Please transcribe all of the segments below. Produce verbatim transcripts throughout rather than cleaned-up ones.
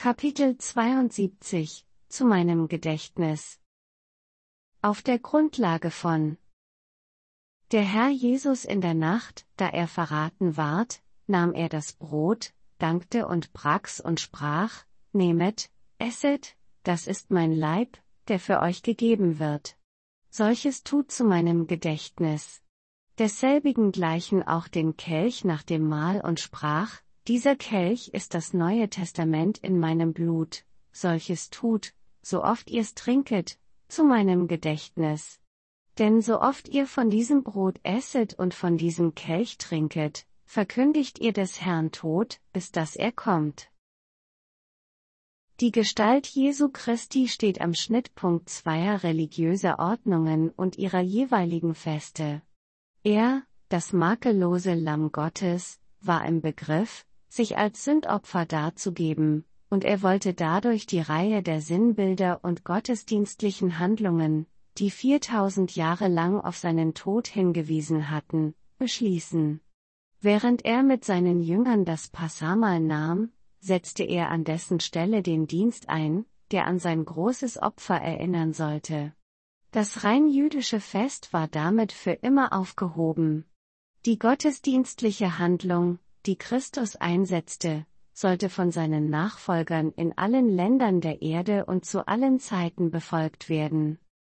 Kapitel zweiundsiebzig Zu meinem Gedächtnis. Auf der Grundlage von Der Herr Jesus in der Nacht, da er verraten ward, nahm er das Brot, dankte und brach's und sprach: Nehmet, esset, das ist mein Leib, der für euch gegeben wird. Solches tut zu meinem Gedächtnis. Desselbigen gleichen auch den Kelch nach dem Mahl und sprach: Dieser Kelch ist das Neue Testament in meinem Blut, solches tut, so oft ihr's trinket, zu meinem Gedächtnis. Denn so oft ihr von diesem Brot esset und von diesem Kelch trinket, verkündigt ihr des Herrn Tod, bis dass er kommt. Die Gestalt Jesu Christi steht am Schnittpunkt zweier religiöser Ordnungen und ihrer jeweiligen Feste. Er, das makellose Lamm Gottes, war im Begriff, sich als Sündopfer darzugeben, und er wollte dadurch die Reihe der Sinnbilder und gottesdienstlichen Handlungen, die viertausend Jahre lang auf seinen Tod hingewiesen hatten, beschließen. Während er mit seinen Jüngern das Passahmahl nahm, setzte er an dessen Stelle den Dienst ein, der an sein großes Opfer erinnern sollte. Das rein jüdische Fest war damit für immer aufgehoben. Die gottesdienstliche Handlung, die Christus einsetzte, sollte von seinen Nachfolgern in allen Ländern der Erde und zu allen Zeiten befolgt werden.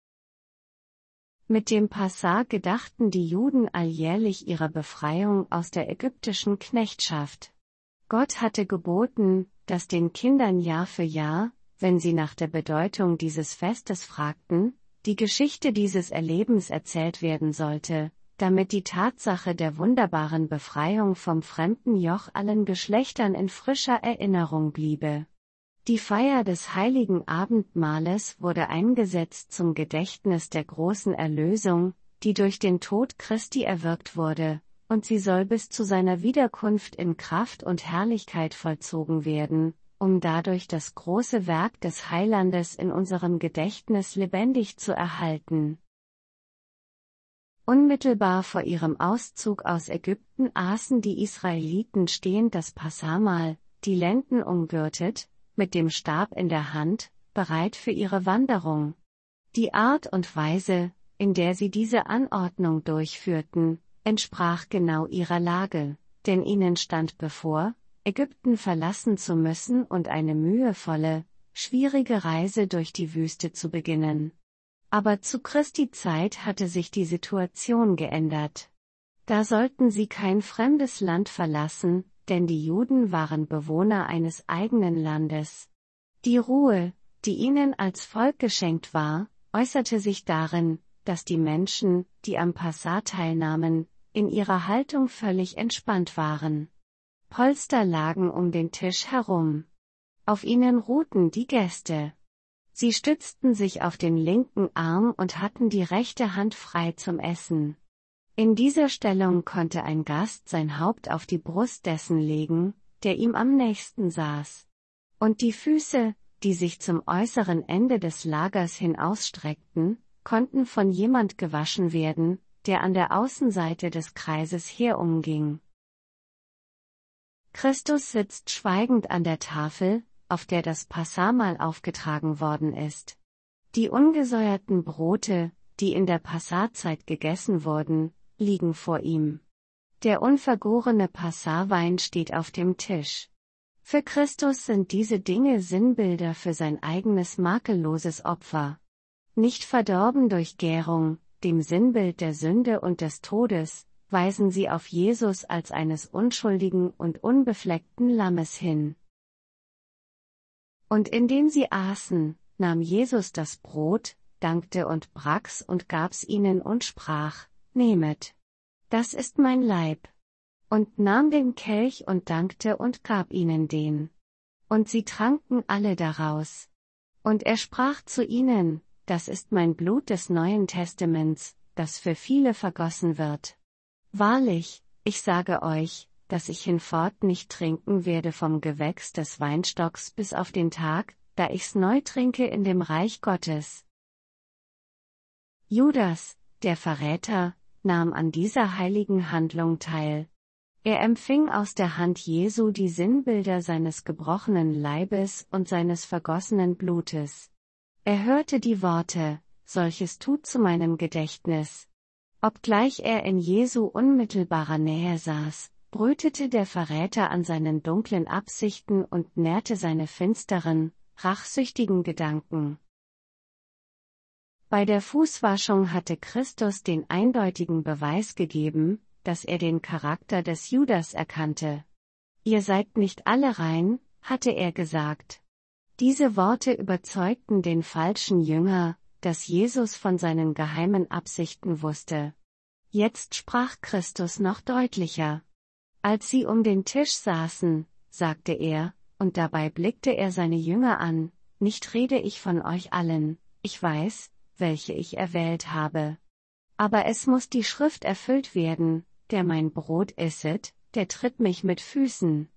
Mit dem Passah gedachten die Juden alljährlich ihrer Befreiung aus der ägyptischen Knechtschaft. Gott hatte geboten, dass den Kindern Jahr für Jahr, wenn sie nach der Bedeutung dieses Festes fragten, die Geschichte dieses Erlebens erzählt werden sollte, damit die Tatsache der wunderbaren Befreiung vom fremden Joch allen Geschlechtern in frischer Erinnerung bliebe. Die Feier des heiligen Abendmahles wurde eingesetzt zum Gedächtnis der großen Erlösung, die durch den Tod Christi erwirkt wurde, und sie soll bis zu seiner Wiederkunft in Kraft und Herrlichkeit vollzogen werden, um dadurch das große Werk des Heilandes in unserem Gedächtnis lebendig zu erhalten. Unmittelbar vor ihrem Auszug aus Ägypten aßen die Israeliten stehend das Passahmahl, die Lenden umgürtet, mit dem Stab in der Hand, bereit für ihre Wanderung. Die Art und Weise, in der sie diese Anordnung durchführten, entsprach genau ihrer Lage, denn ihnen stand bevor, Ägypten verlassen zu müssen und eine mühevolle, schwierige Reise durch die Wüste zu beginnen. Aber zu Christi Zeit hatte sich die Situation geändert. Da sollten sie kein fremdes Land verlassen, denn die Juden waren Bewohner eines eigenen Landes. Die Ruhe, die ihnen als Volk geschenkt war, äußerte sich darin, dass die Menschen, die am Passah teilnahmen, in ihrer Haltung völlig entspannt waren. Polster lagen um den Tisch herum. Auf ihnen ruhten die Gäste. Sie stützten sich auf den linken Arm und hatten die rechte Hand frei zum Essen. In dieser Stellung konnte ein Gast sein Haupt auf die Brust dessen legen, der ihm am nächsten saß. Und die Füße, die sich zum äußeren Ende des Lagers hin ausstreckten, konnten von jemand gewaschen werden, der an der Außenseite des Kreises herumging. Christus sitzt schweigend an der Tafel, auf der das Passahmahl aufgetragen worden ist. Die ungesäuerten Brote, die in der Passahzeit gegessen wurden, liegen vor ihm. Der unvergorene Passahwein steht auf dem Tisch. Für Christus sind diese Dinge Sinnbilder für sein eigenes makelloses Opfer. Nicht verdorben durch Gärung, dem Sinnbild der Sünde und des Todes, weisen sie auf Jesus als eines unschuldigen und unbefleckten Lammes hin. Und indem sie aßen, nahm Jesus das Brot, dankte und brach's und gab's ihnen und sprach: Nehmet. Das ist mein Leib. Und nahm den Kelch und dankte und gab ihnen den. Und sie tranken alle daraus. Und er sprach zu ihnen: Das ist mein Blut des Neuen Testaments, das für viele vergossen wird. Wahrlich, ich sage euch, dass ich hinfort nicht trinken werde vom Gewächs des Weinstocks bis auf den Tag, da ich's neu trinke in dem Reich Gottes. Judas, der Verräter, nahm an dieser heiligen Handlung teil. Er empfing aus der Hand Jesu die Sinnbilder seines gebrochenen Leibes und seines vergossenen Blutes. Er hörte die Worte, solches tut zu meinem Gedächtnis. Obgleich er in Jesu unmittelbarer Nähe saß, brütete der Verräter an seinen dunklen Absichten und nährte seine finsteren, rachsüchtigen Gedanken. Bei der Fußwaschung hatte Christus den eindeutigen Beweis gegeben, dass er den Charakter des Judas erkannte. Ihr seid nicht alle rein, hatte er gesagt. Diese Worte überzeugten den falschen Jünger, dass Jesus von seinen geheimen Absichten wusste. Jetzt sprach Christus noch deutlicher. Als sie um den Tisch saßen, sagte er, und dabei blickte er seine Jünger an, nicht rede ich von euch allen, ich weiß, welche ich erwählt habe. Aber es muss die Schrift erfüllt werden, der mein Brot isset, der tritt mich mit Füßen.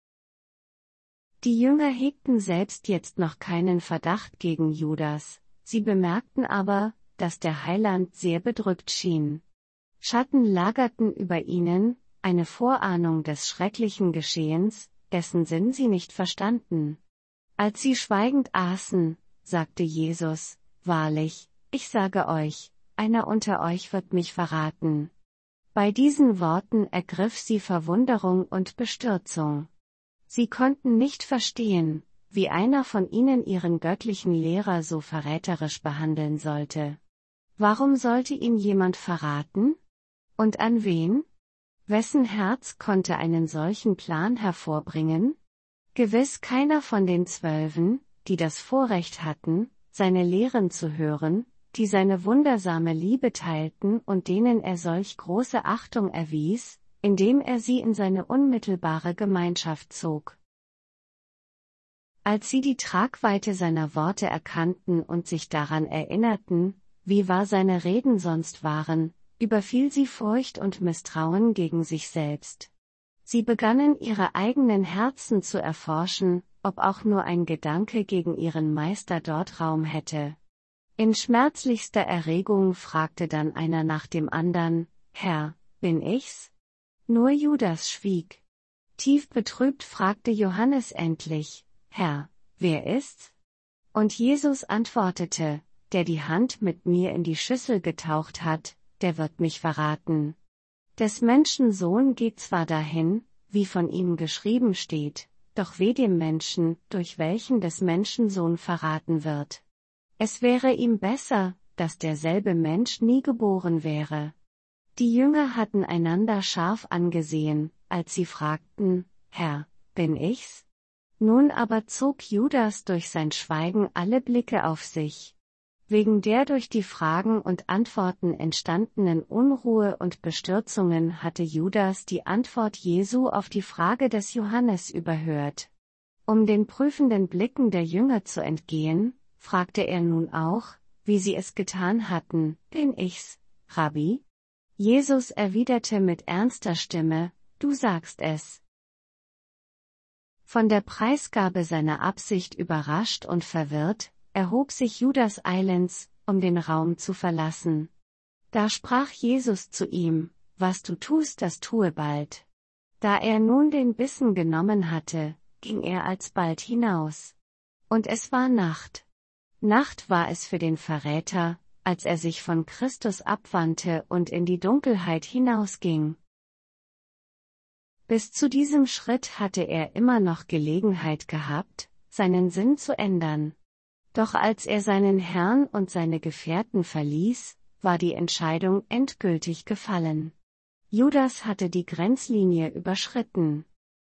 Die Jünger hegten selbst jetzt noch keinen Verdacht gegen Judas, sie bemerkten aber, dass der Heiland sehr bedrückt schien. Schatten lagerten über ihnen, eine Vorahnung des schrecklichen Geschehens, dessen Sinn sie nicht verstanden. Als sie schweigend aßen, sagte Jesus, wahrlich, ich sage euch, einer unter euch wird mich verraten. Bei diesen Worten ergriff sie Verwunderung und Bestürzung. Sie konnten nicht verstehen, wie einer von ihnen ihren göttlichen Lehrer so verräterisch behandeln sollte. Warum sollte ihn jemand verraten? Und an wen? Wessen Herz konnte einen solchen Plan hervorbringen? Gewiss keiner von den Zwölfen, die das Vorrecht hatten, seine Lehren zu hören, die seine wundersame Liebe teilten und denen er solch große Achtung erwies, indem er sie in seine unmittelbare Gemeinschaft zog. Als sie die Tragweite seiner Worte erkannten und sich daran erinnerten, wie wahr seine Reden sonst waren, überfiel sie Furcht und Misstrauen gegen sich selbst. Sie begannen ihre eigenen Herzen zu erforschen, ob auch nur ein Gedanke gegen ihren Meister dort Raum hätte. In schmerzlichster Erregung fragte dann einer nach dem andern, Herr, bin ich's? Nur Judas schwieg. Tief betrübt fragte Johannes endlich, Herr, wer ist's? Und Jesus antwortete, der die Hand mit mir in die Schüssel getaucht hat, der wird mich verraten. Des Menschen Sohn geht zwar dahin, wie von ihm geschrieben steht, doch weh dem Menschen, durch welchen des Menschen Sohn verraten wird. Es wäre ihm besser, dass derselbe Mensch nie geboren wäre. Die Jünger hatten einander scharf angesehen, als sie fragten, Herr, bin ich's? Nun aber zog Judas durch sein Schweigen alle Blicke auf sich. Wegen der durch die Fragen und Antworten entstandenen Unruhe und Bestürzungen hatte Judas die Antwort Jesu auf die Frage des Johannes überhört. Um den prüfenden Blicken der Jünger zu entgehen, fragte er nun auch, wie sie es getan hatten, bin ich's, Rabbi? Jesus erwiderte mit ernster Stimme, du sagst es. Von der Preisgabe seiner Absicht überrascht und verwirrt, erhob sich Judas eilends, um den Raum zu verlassen. Da sprach Jesus zu ihm, was du tust, das tue bald. Da er nun den Bissen genommen hatte, ging er alsbald hinaus. Und es war Nacht. Nacht war es für den Verräter, als er sich von Christus abwandte und in die Dunkelheit hinausging. Bis zu diesem Schritt hatte er immer noch Gelegenheit gehabt, seinen Sinn zu ändern. Doch als er seinen Herrn und seine Gefährten verließ, war die Entscheidung endgültig gefallen. Judas hatte die Grenzlinie überschritten.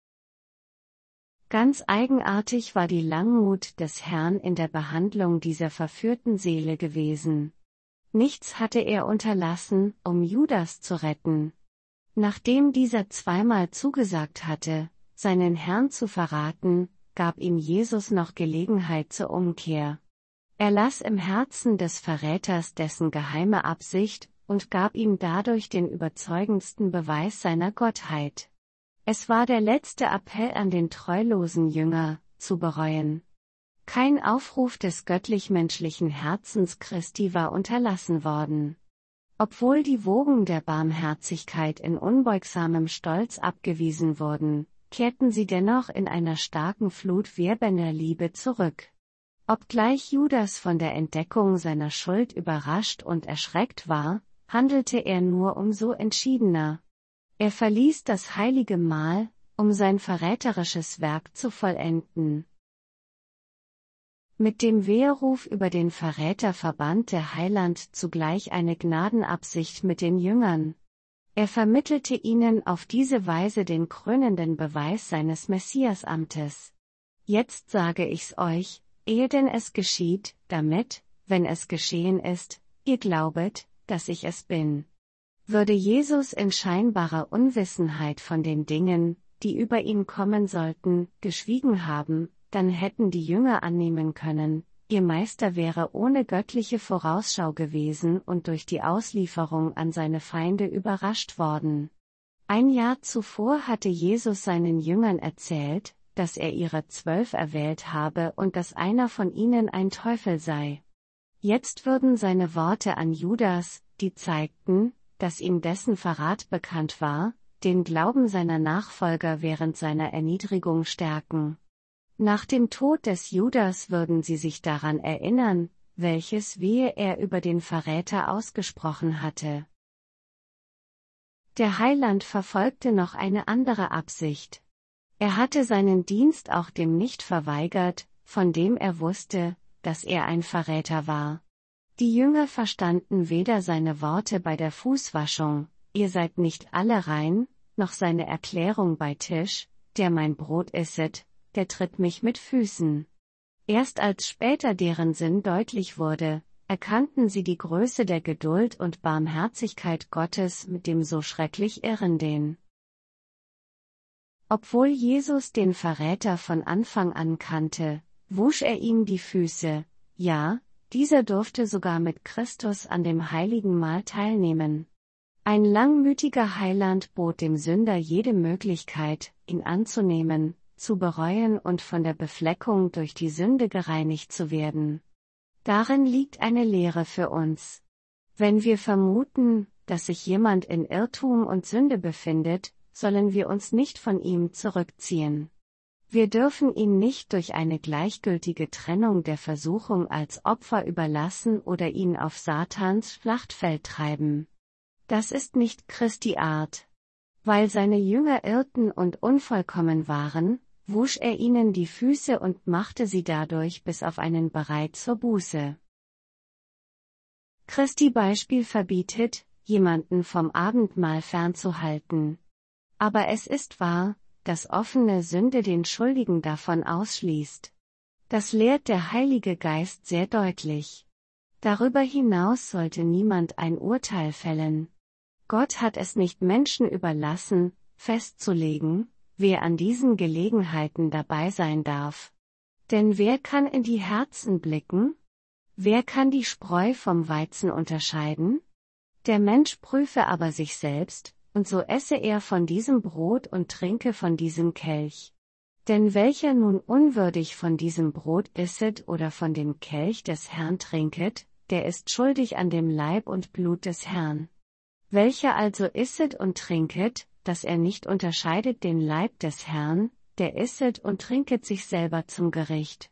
Ganz eigenartig war die Langmut des Herrn in der Behandlung dieser verführten Seele gewesen. Nichts hatte er unterlassen, um Judas zu retten. Nachdem dieser zweimal zugesagt hatte, seinen Herrn zu verraten, gab ihm Jesus noch Gelegenheit zur Umkehr. Er las im Herzen des Verräters dessen geheime Absicht und gab ihm dadurch den überzeugendsten Beweis seiner Gottheit. Es war der letzte Appell an den treulosen Jünger, zu bereuen. Kein Aufruf des göttlich-menschlichen Herzens Christi war unterlassen worden. Obwohl die Wogen der Barmherzigkeit in unbeugsamem Stolz abgewiesen wurden, kehrten sie dennoch in einer starken Flut wirbelnder Liebe zurück. Obgleich Judas von der Entdeckung seiner Schuld überrascht und erschreckt war, handelte er nur umso entschiedener. Er verließ das heilige Mahl, um sein verräterisches Werk zu vollenden. Mit dem Weheruf über den Verräter verband der Heiland zugleich eine Gnadenabsicht mit den Jüngern. Er vermittelte ihnen auf diese Weise den krönenden Beweis seines Messiasamtes. Jetzt sage ich's euch, ehe denn es geschieht, damit, wenn es geschehen ist, ihr glaubet, dass ich es bin. Würde Jesus in scheinbarer Unwissenheit von den Dingen, die über ihn kommen sollten, geschwiegen haben, dann hätten die Jünger annehmen können, ihr Meister wäre ohne göttliche Vorausschau gewesen und durch die Auslieferung an seine Feinde überrascht worden. Ein Jahr zuvor hatte Jesus seinen Jüngern erzählt, dass er ihre Zwölf erwählt habe und dass einer von ihnen ein Teufel sei. Jetzt würden seine Worte an Judas, die zeigten, dass ihm dessen Verrat bekannt war, den Glauben seiner Nachfolger während seiner Erniedrigung stärken. Nach dem Tod des Judas würden sie sich daran erinnern, welches Wehe er über den Verräter ausgesprochen hatte. Der Heiland verfolgte noch eine andere Absicht. Er hatte seinen Dienst auch dem nicht verweigert, von dem er wusste, dass er ein Verräter war. Die Jünger verstanden weder seine Worte bei der Fußwaschung, ihr seid nicht alle rein, noch seine Erklärung bei Tisch, der mein Brot isset, der tritt mich mit Füßen. Erst als später deren Sinn deutlich wurde, erkannten sie die Größe der Geduld und Barmherzigkeit Gottes mit dem so schrecklich Irrenden. Obwohl Jesus den Verräter von Anfang an kannte, wusch er ihm die Füße, ja, dieser durfte sogar mit Christus an dem heiligen Mahl teilnehmen. Ein langmütiger Heiland bot dem Sünder jede Möglichkeit, ihn anzunehmen, zu bereuen und von der Befleckung durch die Sünde gereinigt zu werden. Darin liegt eine Lehre für uns. Wenn wir vermuten, dass sich jemand in Irrtum und Sünde befindet, sollen wir uns nicht von ihm zurückziehen. Wir dürfen ihn nicht durch eine gleichgültige Trennung der Versuchung als Opfer überlassen oder ihn auf Satans Schlachtfeld treiben. Das ist nicht Christi Art. Weil seine Jünger irrten und unvollkommen waren, wusch er ihnen die Füße und machte sie dadurch bis auf einen bereit zur Buße. Christi Beispiel verbietet, jemanden vom Abendmahl fernzuhalten. Aber es ist wahr, dass offene Sünde den Schuldigen davon ausschließt. Das lehrt der Heilige Geist sehr deutlich. Darüber hinaus sollte niemand ein Urteil fällen. Gott hat es nicht Menschen überlassen, festzulegen, wer an diesen Gelegenheiten dabei sein darf. Denn wer kann in die Herzen blicken? Wer kann die Spreu vom Weizen unterscheiden? Der Mensch prüfe aber sich selbst, und so esse er von diesem Brot und trinke von diesem Kelch. Denn welcher nun unwürdig von diesem Brot isset oder von dem Kelch des Herrn trinket, der ist schuldig an dem Leib und Blut des Herrn. Welcher also isset und trinket, dass er nicht unterscheidet den Leib des Herrn, der isset und trinket sich selber zum Gericht.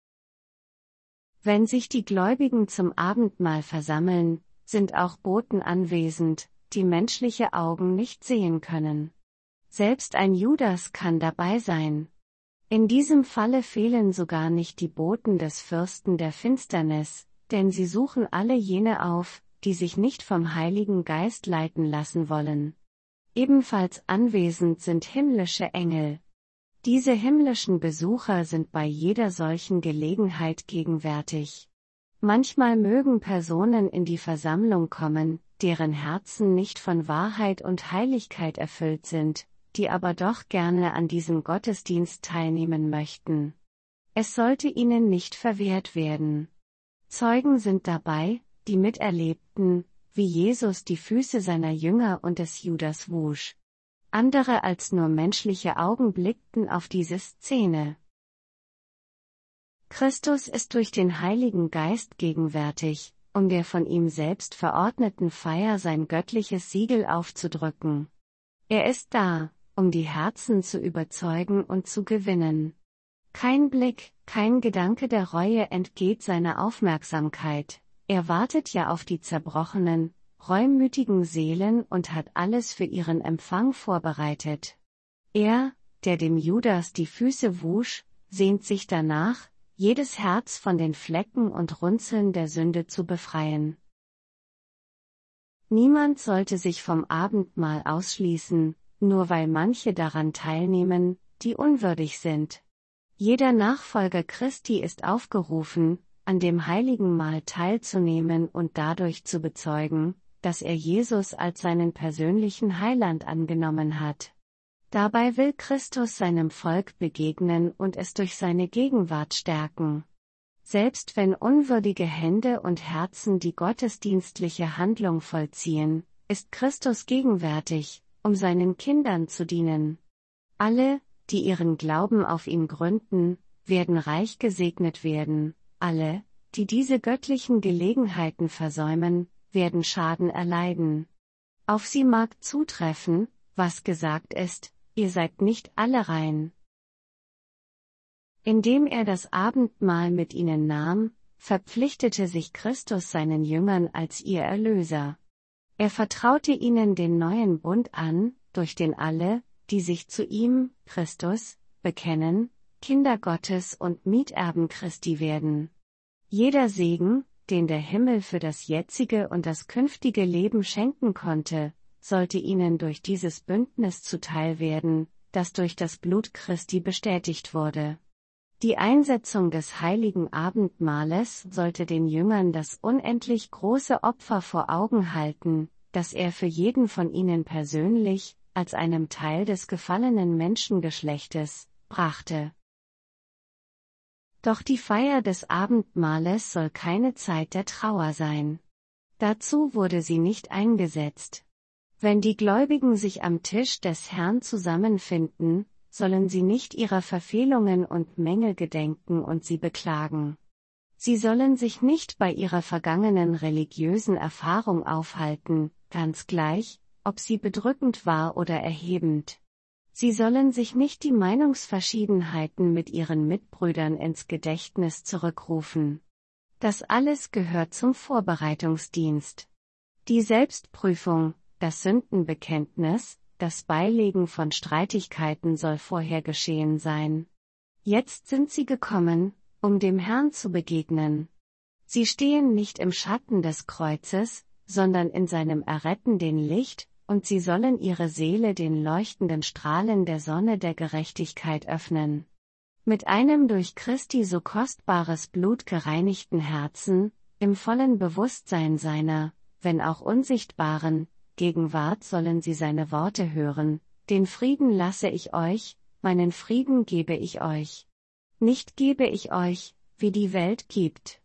Wenn sich die Gläubigen zum Abendmahl versammeln, sind auch Boten anwesend, die menschliche Augen nicht sehen können. Selbst ein Judas kann dabei sein. In diesem Falle fehlen sogar nicht die Boten des Fürsten der Finsternis, denn sie suchen alle jene auf, die sich nicht vom Heiligen Geist leiten lassen wollen. Ebenfalls anwesend sind himmlische Engel. Diese himmlischen Besucher sind bei jeder solchen Gelegenheit gegenwärtig. Manchmal mögen Personen in die Versammlung kommen, deren Herzen nicht von Wahrheit und Heiligkeit erfüllt sind, die aber doch gerne an diesem Gottesdienst teilnehmen möchten. Es sollte ihnen nicht verwehrt werden. Zeugen sind dabei, die miterlebten, wie Jesus die Füße seiner Jünger und des Judas wusch. Andere als nur menschliche Augen blickten auf diese Szene. Christus ist durch den Heiligen Geist gegenwärtig, um der von ihm selbst verordneten Feier sein göttliches Siegel aufzudrücken. Er ist da, um die Herzen zu überzeugen und zu gewinnen. Kein Blick, kein Gedanke der Reue entgeht seiner Aufmerksamkeit. Er wartet ja auf die zerbrochenen, reumütigen Seelen und hat alles für ihren Empfang vorbereitet. Er, der dem Judas die Füße wusch, sehnt sich danach, jedes Herz von den Flecken und Runzeln der Sünde zu befreien. Niemand sollte sich vom Abendmahl ausschließen, nur weil manche daran teilnehmen, die unwürdig sind. Jeder Nachfolger Christi ist aufgerufen, an dem heiligen Mahl teilzunehmen und dadurch zu bezeugen, dass er Jesus als seinen persönlichen Heiland angenommen hat. Dabei will Christus seinem Volk begegnen und es durch seine Gegenwart stärken. Selbst wenn unwürdige Hände und Herzen die gottesdienstliche Handlung vollziehen, ist Christus gegenwärtig, um seinen Kindern zu dienen. Alle, die ihren Glauben auf ihn gründen, werden reich gesegnet werden, alle, die diese göttlichen Gelegenheiten versäumen, werden Schaden erleiden. Auf sie mag zutreffen, was gesagt ist, ihr seid nicht alle rein. Indem er das Abendmahl mit ihnen nahm, verpflichtete sich Christus seinen Jüngern als ihr Erlöser. Er vertraute ihnen den neuen Bund an, durch den alle, die sich zu ihm, Christus, bekennen, Kinder Gottes und Miterben Christi werden. Jeder Segen, den der Himmel für das jetzige und das künftige Leben schenken konnte, sollte ihnen durch dieses Bündnis zuteil werden, das durch das Blut Christi bestätigt wurde. Die Einsetzung des heiligen Abendmahles sollte den Jüngern das unendlich große Opfer vor Augen halten, das er für jeden von ihnen persönlich, als einem Teil des gefallenen Menschengeschlechtes, brachte. Doch die Feier des Abendmahles soll keine Zeit der Trauer sein. Dazu wurde sie nicht eingesetzt. Wenn die Gläubigen sich am Tisch des Herrn zusammenfinden, sollen sie nicht ihrer Verfehlungen und Mängel gedenken und sie beklagen. Sie sollen sich nicht bei ihrer vergangenen religiösen Erfahrung aufhalten, ganz gleich, ob sie bedrückend war oder erhebend. Sie sollen sich nicht die Meinungsverschiedenheiten mit ihren Mitbrüdern ins Gedächtnis zurückrufen. Das alles gehört zum Vorbereitungsdienst. Die Selbstprüfung, das Sündenbekenntnis, das Beilegen von Streitigkeiten soll vorher geschehen sein. Jetzt sind sie gekommen, um dem Herrn zu begegnen. Sie stehen nicht im Schatten des Kreuzes, sondern in seinem errettenden Licht, und sie sollen ihre Seele den leuchtenden Strahlen der Sonne der Gerechtigkeit öffnen. Mit einem durch Christi so kostbares Blut gereinigten Herzen, im vollen Bewusstsein seiner, wenn auch unsichtbaren, Gegenwart sollen sie seine Worte hören: Den Frieden lasse ich euch, meinen Frieden gebe ich euch. Nicht gebe ich euch, wie die Welt gibt.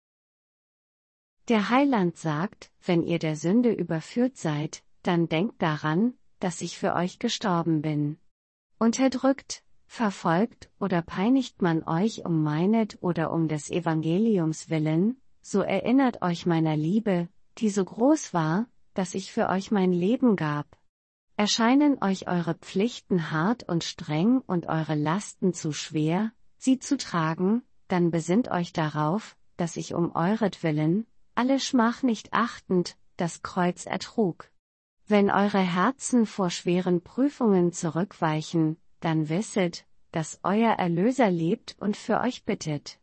Der Heiland sagt: Wenn ihr der Sünde überführt seid, dann denkt daran, dass ich für euch gestorben bin. Unterdrückt, verfolgt oder peinigt man euch um meinet oder um des Evangeliums willen, so erinnert euch meiner Liebe, die so groß war, dass ich für euch mein Leben gab. Erscheinen euch eure Pflichten hart und streng und eure Lasten zu schwer, sie zu tragen, dann besinnt euch darauf, dass ich um euretwillen, alle Schmach nicht achtend, das Kreuz ertrug. Wenn eure Herzen vor schweren Prüfungen zurückweichen, dann wisset, dass euer Erlöser lebt und für euch bittet.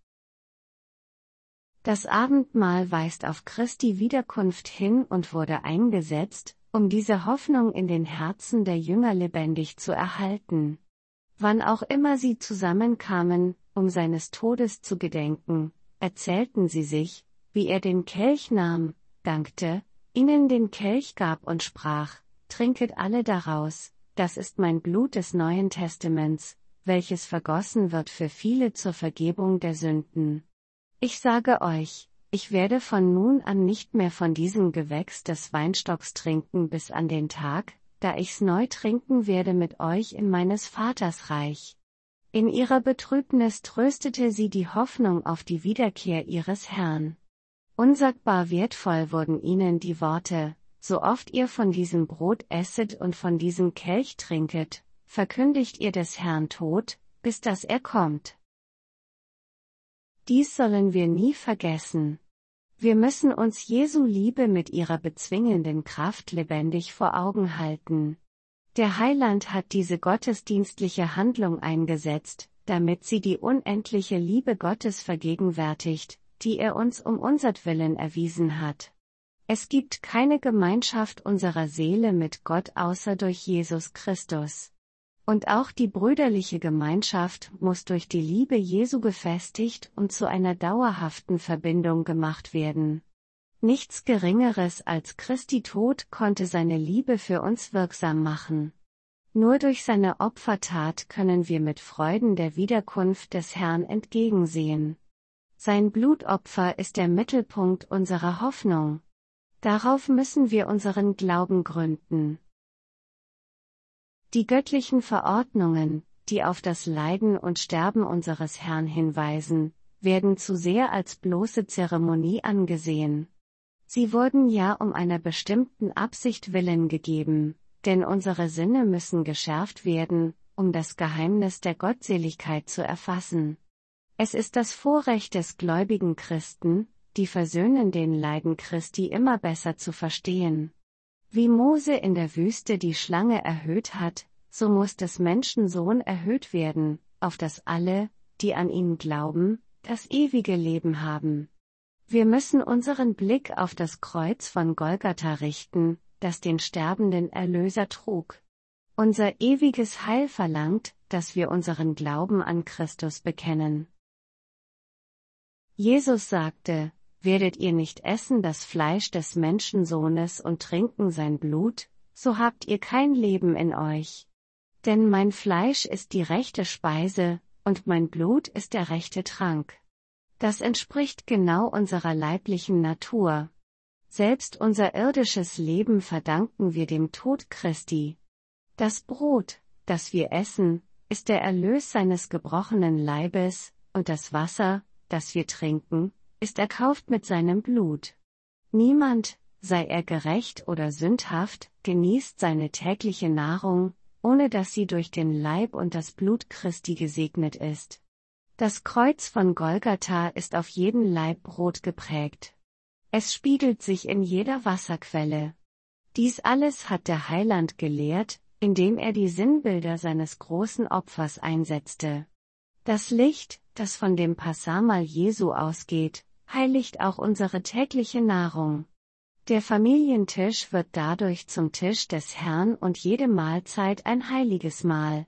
Das Abendmahl weist auf Christi Wiederkunft hin und wurde eingesetzt, um diese Hoffnung in den Herzen der Jünger lebendig zu erhalten. Wann auch immer sie zusammenkamen, um seines Todes zu gedenken, erzählten sie sich, wie er den Kelch nahm, dankte, ihnen den Kelch gab und sprach: Trinket alle daraus, das ist mein Blut des Neuen Testaments, welches vergossen wird für viele zur Vergebung der Sünden. Ich sage euch, ich werde von nun an nicht mehr von diesem Gewächs des Weinstocks trinken bis an den Tag, da ich's neu trinken werde mit euch in meines Vaters Reich. In ihrer Betrübnis tröstete sie die Hoffnung auf die Wiederkehr ihres Herrn. Unsagbar wertvoll wurden ihnen die Worte: So oft ihr von diesem Brot esset und von diesem Kelch trinket, verkündigt ihr des Herrn Tod, bis dass er kommt. Dies sollen wir nie vergessen. Wir müssen uns Jesu Liebe mit ihrer bezwingenden Kraft lebendig vor Augen halten. Der Heiland hat diese gottesdienstliche Handlung eingesetzt, damit sie die unendliche Liebe Gottes vergegenwärtigt, die er uns um unsertwillen erwiesen hat. Es gibt keine Gemeinschaft unserer Seele mit Gott außer durch Jesus Christus. Und auch die brüderliche Gemeinschaft muss durch die Liebe Jesu gefestigt und zu einer dauerhaften Verbindung gemacht werden. Nichts Geringeres als Christi Tod konnte seine Liebe für uns wirksam machen. Nur durch seine Opfertat können wir mit Freuden der Wiederkunft des Herrn entgegensehen. Sein Blutopfer ist der Mittelpunkt unserer Hoffnung. Darauf müssen wir unseren Glauben gründen. Die göttlichen Verordnungen, die auf das Leiden und Sterben unseres Herrn hinweisen, werden zu sehr als bloße Zeremonie angesehen. Sie wurden ja um einer bestimmten Absicht willen gegeben, denn unsere Sinne müssen geschärft werden, um das Geheimnis der Gottseligkeit zu erfassen. Es ist das Vorrecht des gläubigen Christen, die versöhnenden Leiden Christi immer besser zu verstehen. Wie Mose in der Wüste die Schlange erhöht hat, so muss des Menschensohn erhöht werden, auf dass alle, die an ihn glauben, das ewige Leben haben. Wir müssen unseren Blick auf das Kreuz von Golgatha richten, das den sterbenden Erlöser trug. Unser ewiges Heil verlangt, dass wir unseren Glauben an Christus bekennen. Jesus sagte: Werdet ihr nicht essen das Fleisch des Menschensohnes und trinken sein Blut, so habt ihr kein Leben in euch. Denn mein Fleisch ist die rechte Speise, und mein Blut ist der rechte Trank. Das entspricht genau unserer leiblichen Natur. Selbst unser irdisches Leben verdanken wir dem Tod Christi. Das Brot, das wir essen, ist der Erlös seines gebrochenen Leibes, und das Wasser, das wir trinken, ist erkauft mit seinem Blut. Niemand, sei er gerecht oder sündhaft, genießt seine tägliche Nahrung, ohne dass sie durch den Leib und das Blut Christi gesegnet ist. Das Kreuz von Golgatha ist auf jeden Laib Brot geprägt. Es spiegelt sich in jeder Wasserquelle. Dies alles hat der Heiland gelehrt, indem er die Sinnbilder seines großen Opfers einsetzte. Das Licht, das von dem Passamal Jesu ausgeht, heiligt auch unsere tägliche Nahrung. Der Familientisch wird dadurch zum Tisch des Herrn und jede Mahlzeit ein heiliges Mahl.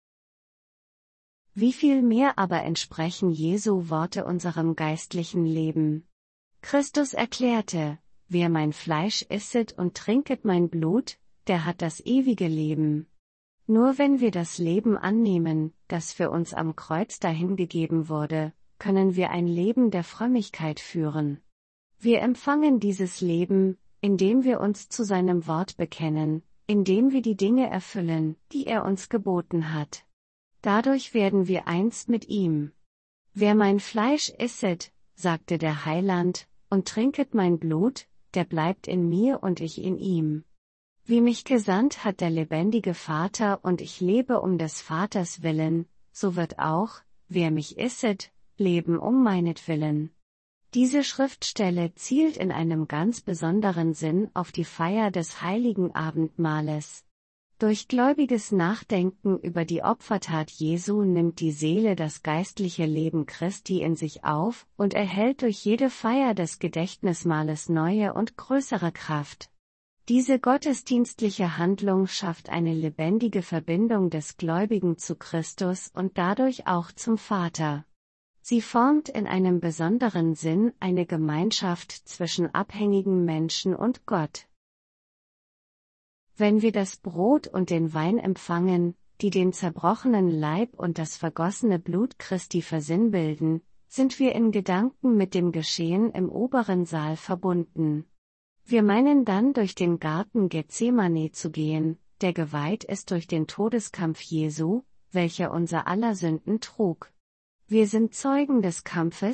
Wie viel mehr aber entsprechen Jesu Worte unserem geistlichen Leben? Christus erklärte: Wer mein Fleisch isset und trinket mein Blut, der hat das ewige Leben. Nur wenn wir das Leben annehmen, das für uns am Kreuz dahingegeben wurde, können wir ein Leben der Frömmigkeit führen. Wir empfangen dieses Leben, indem wir uns zu seinem Wort bekennen, indem wir die Dinge erfüllen, die er uns geboten hat. Dadurch werden wir eins mit ihm. Wer mein Fleisch isset, sagte der Heiland, und trinket mein Blut, der bleibt in mir und ich in ihm. Wie mich gesandt hat der lebendige Vater und ich lebe um des Vaters willen, so wird auch, wer mich isset, leben um meinetwillen. Diese Schriftstelle zielt in einem ganz besonderen Sinn auf die Feier des heiligen Abendmahles. Durch gläubiges Nachdenken über die Opfertat Jesu nimmt die Seele das geistliche Leben Christi in sich auf und erhält durch jede Feier des Gedächtnismahles neue und größere Kraft. Diese gottesdienstliche Handlung schafft eine lebendige Verbindung des Gläubigen zu Christus und dadurch auch zum Vater. Sie formt in einem besonderen Sinn eine Gemeinschaft zwischen abhängigen Menschen und Gott. Wenn wir das Brot und den Wein empfangen, die den zerbrochenen Leib und das vergossene Blut Christi versinnbilden, sind wir in Gedanken mit dem Geschehen im oberen Saal verbunden. Wir meinen dann durch den Garten Gethsemane zu gehen, der geweiht ist durch den Todeskampf Jesu, welcher unser aller Sünden trug. Wir sind Zeugen des Kampfes,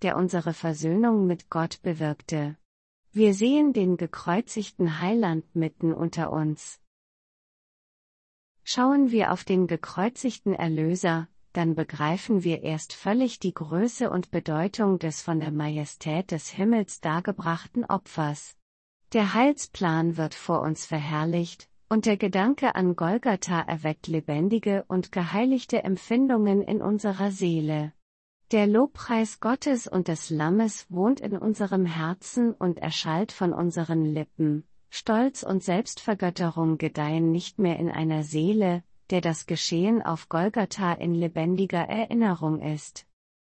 der unsere Versöhnung mit Gott bewirkte. Wir sehen den gekreuzigten Heiland mitten unter uns. Schauen wir auf den gekreuzigten Erlöser, dann begreifen wir erst völlig die Größe und Bedeutung des von der Majestät des Himmels dargebrachten Opfers. Der Heilsplan wird vor uns verherrlicht, und der Gedanke an Golgatha erweckt lebendige und geheiligte Empfindungen in unserer Seele. Der Lobpreis Gottes und des Lammes wohnt in unserem Herzen und erschallt von unseren Lippen. Stolz und Selbstvergötterung gedeihen nicht mehr in einer Seele, der das Geschehen auf Golgatha in lebendiger Erinnerung ist.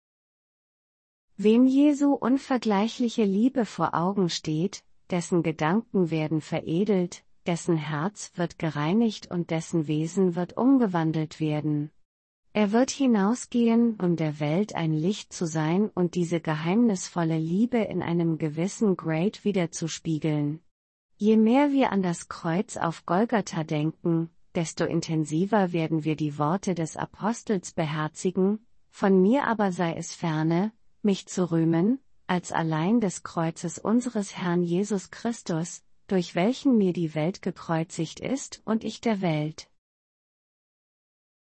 Wem Jesu unvergleichliche Liebe vor Augen steht, dessen Gedanken werden veredelt, dessen Herz wird gereinigt und dessen Wesen wird umgewandelt werden. Er wird hinausgehen, um der Welt ein Licht zu sein und diese geheimnisvolle Liebe in einem gewissen Grade widerzuspiegeln. Je mehr wir an das Kreuz auf Golgatha denken, desto intensiver werden wir die Worte des Apostels beherzigen: Von mir aber sei es ferne, mich zu rühmen, als allein des Kreuzes unseres Herrn Jesus Christus, durch welchen mir die Welt gekreuzigt ist und ich der Welt.